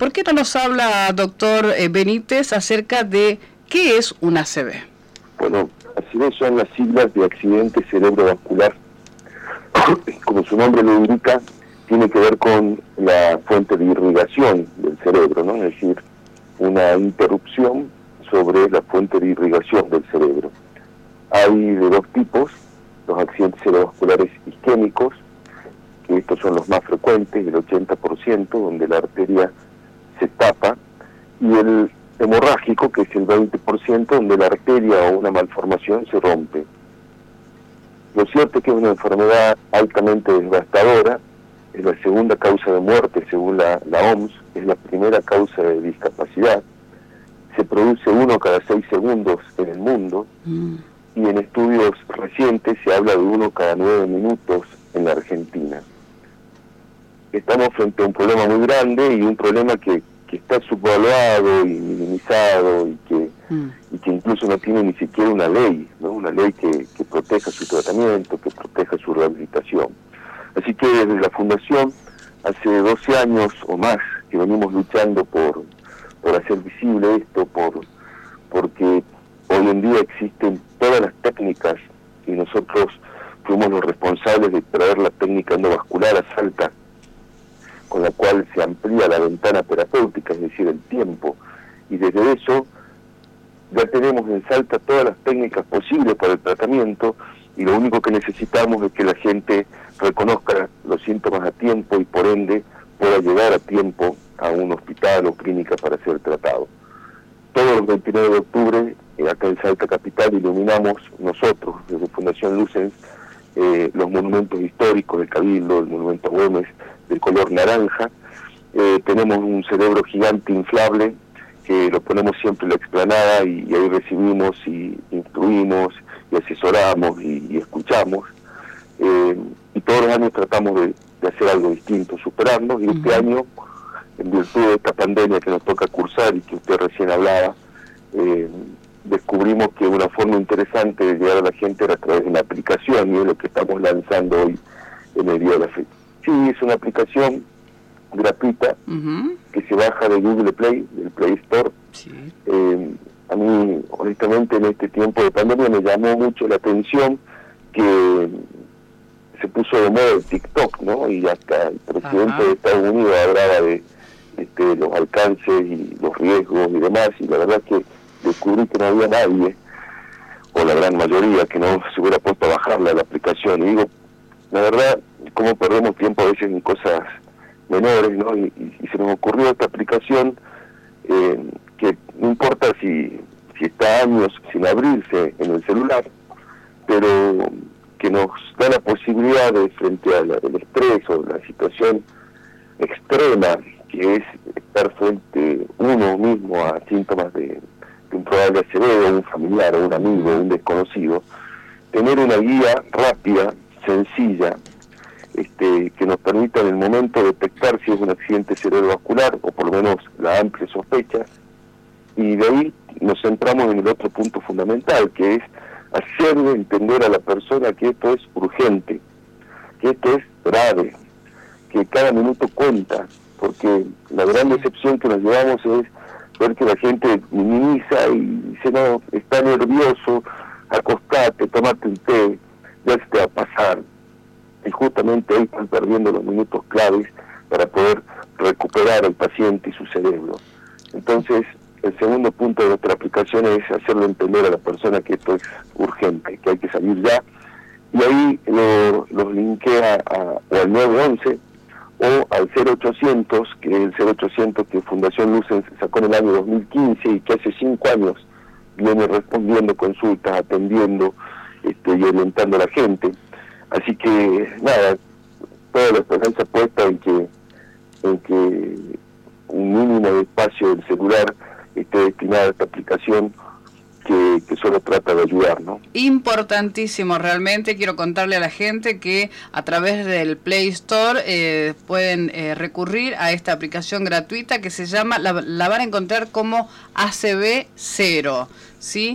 ¿por qué no nos habla, doctor Benítez, acerca de qué es un ACV? Bueno, ACV son las siglas de accidente cerebrovascular. Como su nombre lo indica, tiene que ver con la fuente de irrigación del cerebro, ¿no? Es decir, una interrupción sobre la fuente de irrigación del cerebro. Hay de dos tipos: los accidentes cerebrovasculares isquémicos, que estos son los más frecuentes, el 80%, donde la arteria se tapa, y el hemorrágico, que es el 20%, donde la arteria o una malformación se rompe. Lo cierto es que es una enfermedad altamente devastadora, es la segunda causa de muerte según la OMS, es la primera causa de discapacidad, se produce 1 cada 6 segundos en el mundo, y en estudios recientes se habla de 1 cada 9 minutos en la Argentina. Estamos frente a un problema muy grande y un problema que está subvaluado y minimizado y que incluso no tiene ni siquiera una ley, ¿no? Una ley que proteja su tratamiento, que proteja su rehabilitación. Así que desde la Fundación, hace 12 años o más que venimos luchando por hacer visible esto, porque hoy en día existen todas las técnicas y nosotros fuimos los responsables de traer la técnica endovascular a Salta, con la cual se amplía la ventana terapéutica, es decir, el tiempo, y desde eso ya tenemos en Salta todas las técnicas posibles para el tratamiento, y lo único que necesitamos es que la gente reconozca los síntomas a tiempo y por ende pueda llegar a tiempo a un hospital o clínica para ser tratado. Todos los 29 de octubre, acá en Salta Capital, iluminamos nosotros, desde Fundación Lucens, los monumentos históricos del Cabildo, el monumento a Güemes, de color naranja. Tenemos un cerebro gigante inflable que lo ponemos siempre en la explanada y ahí recibimos y instruimos y asesoramos y escuchamos. Y todos los años tratamos de hacer algo distinto, superarnos, y este año, en virtud de esta pandemia que nos toca cursar y que usted recién hablaba, descubrimos que una forma interesante de llegar a la gente era a través de una aplicación, y es lo que estamos lanzando hoy en el día de la fecha. Sí, es una aplicación gratuita que se baja de Google Play, del Play Store. Sí. A mí, honestamente, en este tiempo de pandemia me llamó mucho la atención que se puso de moda el TikTok, ¿no? Y hasta el presidente de Estados Unidos hablaba de los alcances y los riesgos y demás, y la verdad que descubrí que no había nadie, o la gran mayoría, que no se hubiera puesto a bajarla la aplicación. Y digo, la verdad, cómo perdemos tiempo a veces en cosas menores, ¿no? Y se nos ocurrió esta aplicación que no importa si está años sin abrirse en el celular, pero que nos da la posibilidad de, frente al estrés o la situación extrema que es estar frente uno mismo a síntomas de un probable ACV, o un familiar, o un amigo, o un desconocido, tener una guía rápida, sencilla, que nos permita en el momento detectar si es un accidente cerebrovascular, o por lo menos la amplia sospecha, y de ahí nos centramos en el otro punto fundamental, que es hacerle entender a la persona que esto es urgente, que esto es grave, que cada minuto cuenta, porque la gran decepción que nos llevamos es ver que la gente minimiza y dice, no, está nervioso, acostate, tomate un té, ya se te va a pasar. Y justamente ahí están perdiendo los minutos claves para poder recuperar al paciente y su cerebro. Entonces, el segundo punto de nuestra aplicación es hacerle entender a la persona que esto es urgente, que hay que salir ya, y ahí los linkea o al 911 o al 0800, que es el 0800 que Fundación Lucens sacó en el año 2015 y que hace 5 años viene respondiendo consultas, atendiendo y orientando a la gente. Así que, nada, toda la esperanza puesta en que un mínimo de espacio del celular esté destinado a esta aplicación que solo trata de ayudar, ¿no? Importantísimo, realmente quiero contarle a la gente que a través del Play Store pueden recurrir a esta aplicación gratuita que se llama, la van a encontrar como ACV0, ¿sí?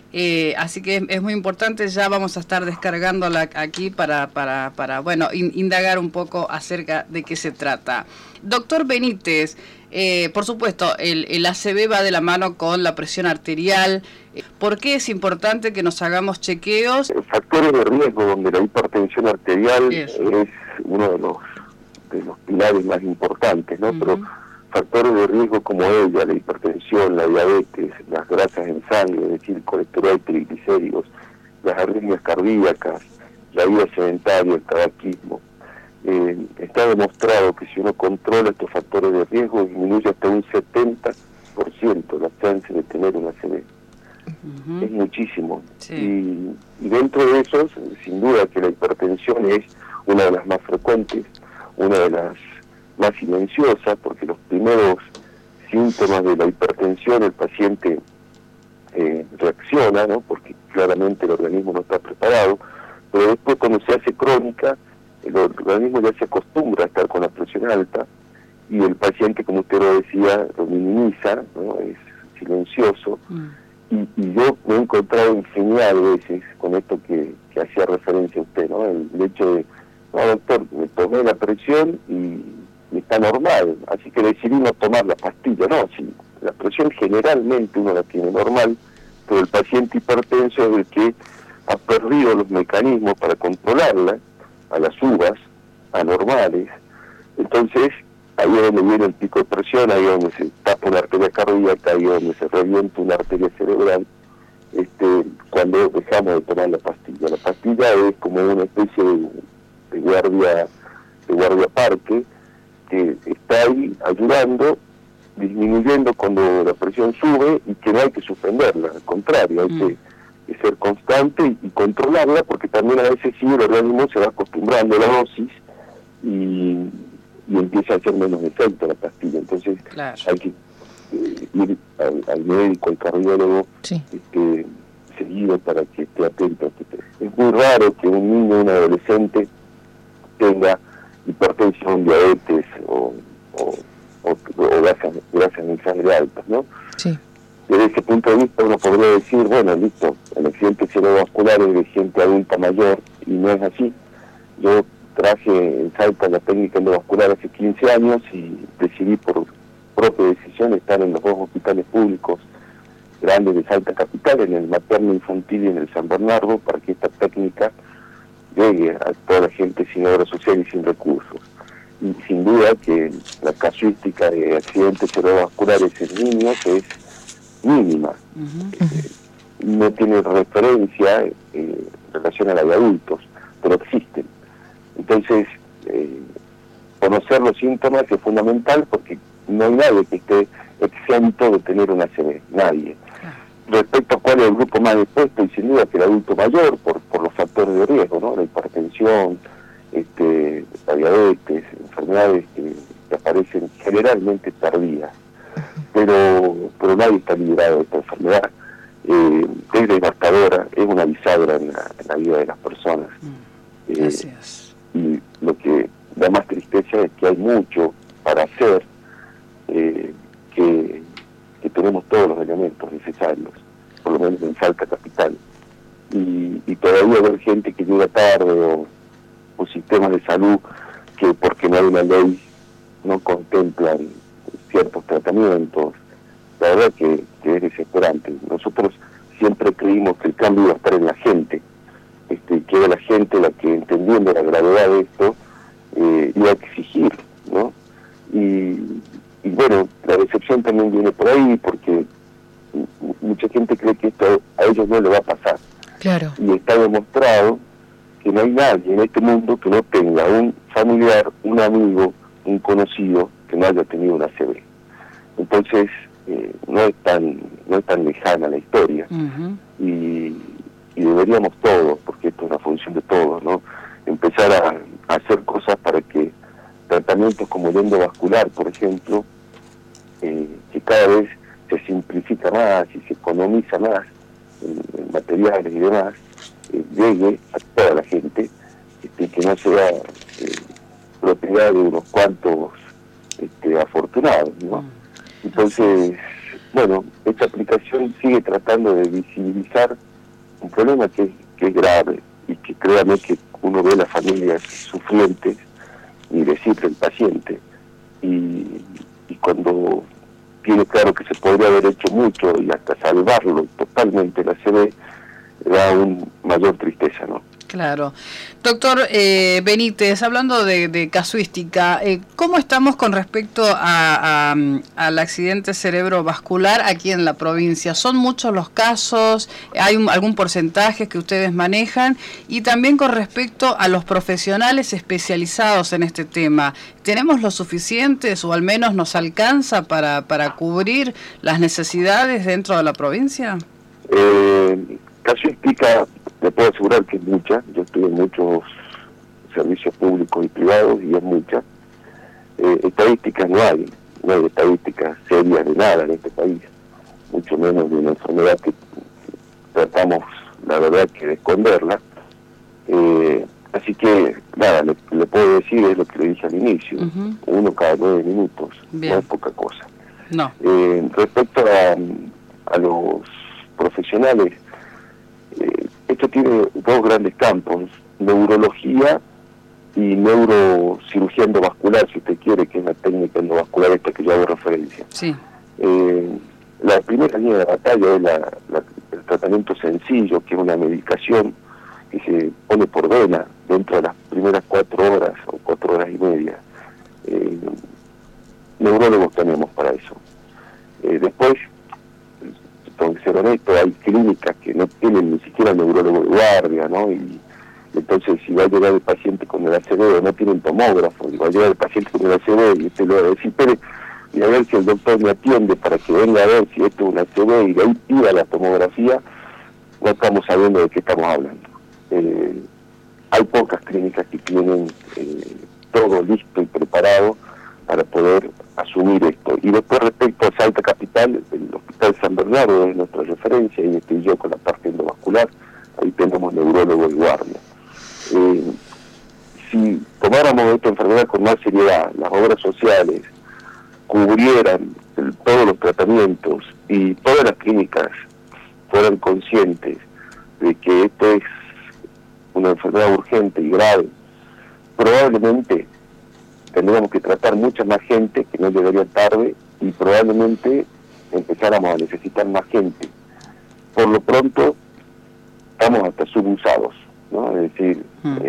Así que es muy importante, ya vamos a estar descargándola aquí para bueno, indagar un poco acerca de qué se trata. Doctor Benítez, por supuesto, el ACV va de la mano con la presión arterial. ¿Por qué es importante que nos hagamos chequeos? Factores de riesgo donde la hipertensión arterial es uno de los pilares más importantes, ¿no? Pero factores de riesgo como ella, la hipertensión, la diabetes, las grasas en sangre, es decir, colesterol, triglicéridos, las arritmias cardíacas, la vida sedentaria, el tabaquismo. Está demostrado que si uno controla estos factores de riesgo, disminuye hasta un 70% la chance de tener una ACV. Es muchísimo. Sí. Y dentro de esos, sin duda que la hipertensión es una de las más frecuentes, una de las más silenciosas, porque los primeros síntomas de la hipertensión el paciente reacciona, ¿no? Porque claramente el organismo no está preparado, pero después cuando se hace crónica, el organismo ya se acostumbra a estar con la presión alta y el paciente, como usted lo decía, lo minimiza, ¿no? Es silencioso. Y yo me he encontrado infinidad de veces con esto que hacía referencia a usted, ¿no? El hecho de, no, doctor, me tomé la presión y está normal, así que decidí no tomar la pastilla. No, si la presión generalmente uno la tiene normal, pero el paciente hipertenso es el que ha perdido los mecanismos para controlarla, a las uvas anormales. Entonces ahí es donde viene el pico de presión, ahí es donde se tapa una arteria cardíaca, ahí es donde se revienta una arteria cerebral, cuando dejamos de tomar la pastilla. La pastilla es como una especie de guardia parque, que está ahí ayudando, disminuyendo cuando la presión sube, y que no hay que suspenderla, al contrario, hay que ser constante y controlarla, porque también a veces sí el organismo se va acostumbrando a la dosis y empieza a hacer menos efecto la pastilla. Entonces hay que ir al médico, al cardiólogo, seguido, para que esté atento. Es muy raro que un niño, un adolescente tenga hipertensión, diabetes o grasas en sangre altas, ¿no? Sí. Desde ese punto de vista uno podría decir, bueno, listo, el accidente cerebrovascular es de gente adulta mayor, y no es así. Yo traje en Salta la técnica endovascular hace 15 años y decidí por propia decisión estar en los dos hospitales públicos grandes de Salta capital, en el materno infantil y en el San Bernardo, para que esta técnica llegue a toda la gente sin obra social y sin recursos. Y sin duda que la casuística de accidentes cerebrovasculares en niños es mínima. No tiene referencia en relación a la de adultos, pero existen. Entonces, conocer los síntomas es fundamental, porque no hay nadie que esté exento de tener una ACV, nadie. Respecto a cuál es el grupo más expuesto, y sin duda que el adulto mayor, por los factores de riesgo, ¿no? La hipertensión, la diabetes, enfermedades que aparecen generalmente tardías, pero nadie está librado de esta enfermedad. Es devastadora, es una bisagra en la vida de las personas. Gracias. Y lo que da más tristeza es que hay mucho para hacer, que tenemos todos los elementos necesarios, por lo menos en Salta capital, y todavía haber gente que llega tarde, o sistemas de salud que, porque no hay una ley, no contemplan ciertos tratamientos. La verdad que es desesperante. Nosotros siempre creímos que el cambio iba a estar en la gente, que era la gente la que, entendiendo la gravedad de esto, iba a exigir, ¿no? Y bueno, la decepción también viene por ahí, porque mucha gente cree que esto a ellos no le va a pasar. Claro. Y está demostrado que no hay nadie en este mundo que no tenga un familiar, un amigo, un conocido que no haya tenido una ACV. Entonces, no es tan lejana la historia. Y deberíamos todos, porque esto es una función de todos, ¿no? Empezar a hacer cosas para que tratamientos como el endovascular, por ejemplo, que cada vez se simplifica más y se economiza más en materiales y demás, llegue a toda la gente, que no sea propiedad de unos cuantos afortunados, ¿no? Entonces, Bueno, esta aplicación sigue tratando de visibilizar un problema que es grave y que créame que uno ve a las familias sufrientes y decirle el paciente y cuando tiene claro que se podría haber hecho mucho y hasta salvarlo totalmente la ACV, da un mayor tristeza, ¿no? Claro. Doctor Benítez, hablando de casuística, ¿cómo estamos con respecto al accidente cerebrovascular aquí en la provincia? ¿Son muchos los casos? ¿Hay algún porcentaje que ustedes manejan? Y también con respecto a los profesionales especializados en este tema, ¿tenemos lo suficientes o al menos nos alcanza para cubrir las necesidades dentro de la provincia? Casuística, le puedo asegurar que es mucha. Yo estoy en muchos servicios públicos y privados y es mucha. Estadísticas no hay estadísticas serias de nada en este país, mucho menos de una enfermedad que tratamos, la verdad, que de esconderla. Así que, nada, le puedo decir es lo que le dije al inicio, 1 cada 9 minutos. Bien. No es poca cosa. No. Respecto a los profesionales, esto tiene 2 grandes campos, neurología y neurocirugía endovascular, si usted quiere, que es la técnica endovascular esta que yo hago referencia. Sí. La primera línea de batalla es el tratamiento sencillo, que es una medicación que se pone por vena dentro de las primeras 4 horas o 4 horas y media. Neurólogos tenemos para eso. Después, tengo que ser honesto, hay clínicas que no tienen ni siquiera neurólogo de guardia, ¿no? Y entonces, si va a llegar el paciente con el ACV, no tienen tomógrafo, y va a llegar el paciente con el ACV, y usted le va a decir, espere, y a ver si el doctor me atiende para que venga a ver si esto es un ACV, y de ahí tira la tomografía, no estamos sabiendo de qué estamos hablando. Hay pocas clínicas que tienen todo listo y preparado para poder asumir esto. Y después, respecto a Salta Capital, el Hospital San Bernardo es nuestra referencia, y estoy yo con la parte endovascular, ahí tenemos neurólogo y guardia. Si tomáramos esta enfermedad con más seriedad, las obras sociales cubrieran todos los tratamientos y todas las clínicas fueran conscientes de que esto es una enfermedad urgente y grave, probablemente tendríamos que tratar mucha más gente que no llegaría tarde y probablemente empezáramos a necesitar más gente. Por lo pronto estamos hasta subusados, ¿no? Es decir,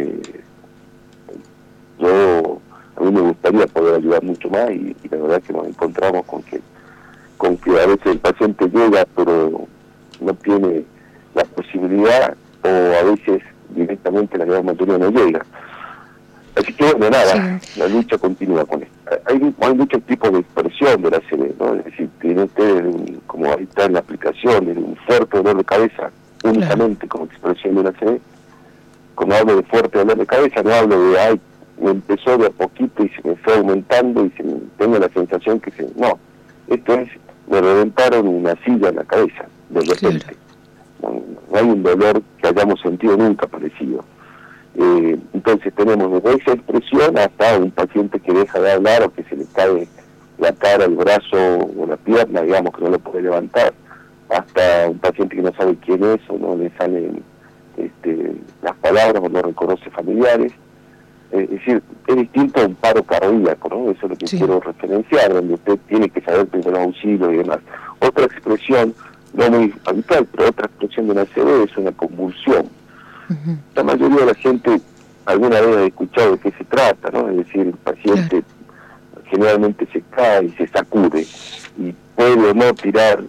a mí me gustaría poder ayudar mucho más y la verdad que nos encontramos con que a veces el paciente llega pero no tiene la posibilidad, o a veces directamente la gran mayoría no llega. Así que bueno, nada, sí. La lucha continúa con esto. Hay muchos tipos de expresión de la ACV, ¿no? Es decir, tiene usted, como ahí está en la aplicación, un fuerte dolor de cabeza, únicamente como expresión de la ACV. Cuando hablo de fuerte dolor de cabeza, no hablo de, me empezó de a poquito y se me fue aumentando y tengo la sensación que no, esto es, me reventaron una silla en la cabeza, de repente. Claro. No hay un dolor que hayamos sentido nunca parecido. Entonces tenemos desde esa expresión hasta un paciente que deja de hablar o que se le cae la cara, el brazo o la pierna, digamos que no lo puede levantar, hasta un paciente que no sabe quién es o no le salen las palabras o no reconoce familiares. Es decir, es distinto a un paro cardíaco, ¿no? Eso es lo que quiero referenciar, donde usted tiene que saber primeros auxilios y demás. Otra expresión, no muy habitual, pero otra expresión de una ACV es una convulsión. La mayoría de la gente alguna vez ha escuchado de qué se trata, ¿no? Es decir, el paciente generalmente se cae y se sacude y puede o no tirar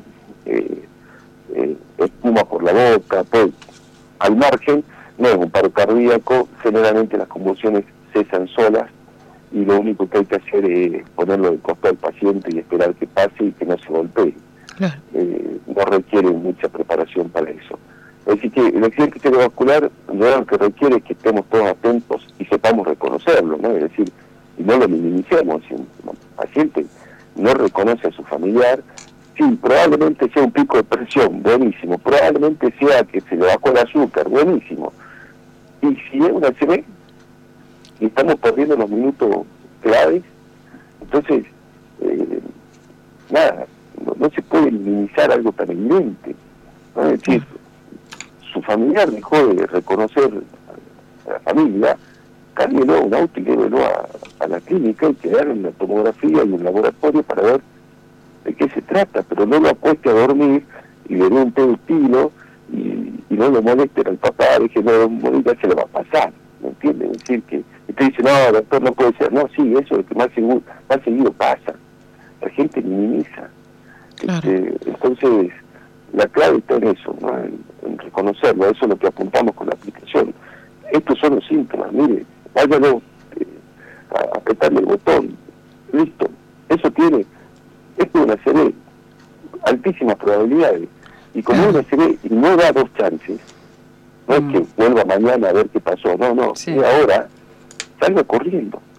espuma por la boca, al margen, no es un paro cardíaco, generalmente las convulsiones cesan solas y lo único que hay que hacer es ponerlo de costado al paciente y esperar que pase y que no se golpee. Claro. No requiere mucha preparación para eso. Así que el accidente cerebrovascular lo que requiere es que estemos todos atentos y sepamos reconocerlo, ¿no? Es decir, y no lo minimicemos. Si un paciente no reconoce a su familiar, sí, probablemente sea un pico de presión, buenísimo. Probablemente sea que se le bajó el azúcar, buenísimo. Y si es una ACV y estamos perdiendo los minutos claves, entonces, nada, no se puede minimizar algo tan evidente, ¿no? Es decir, su familiar dejó de reconocer a la familia, cámbielo a un auto y llévelo a la clínica y que hagan una tomografía y un laboratorio para ver de qué se trata, pero no lo acueste a dormir y le dé un pedo tilo y no lo molesten al papá, déjenlo morir, ya se lo va a pasar, ¿me entiendes? Es decir, que usted dice, no, doctor, no puede ser, no, sí, eso es lo que más seguido pasa, la gente minimiza. Claro. Entonces, la clave está en eso, ¿no? En reconocerlo, eso es lo que apuntamos con la aplicación. Estos son los síntomas, mire, váyalo a apretarle el botón, listo, eso tiene, esto es una CB, altísimas probabilidades, y como una CB y no da dos chances, no es que vuelva mañana a ver qué pasó, no, Sí. es ahora, salga corriendo.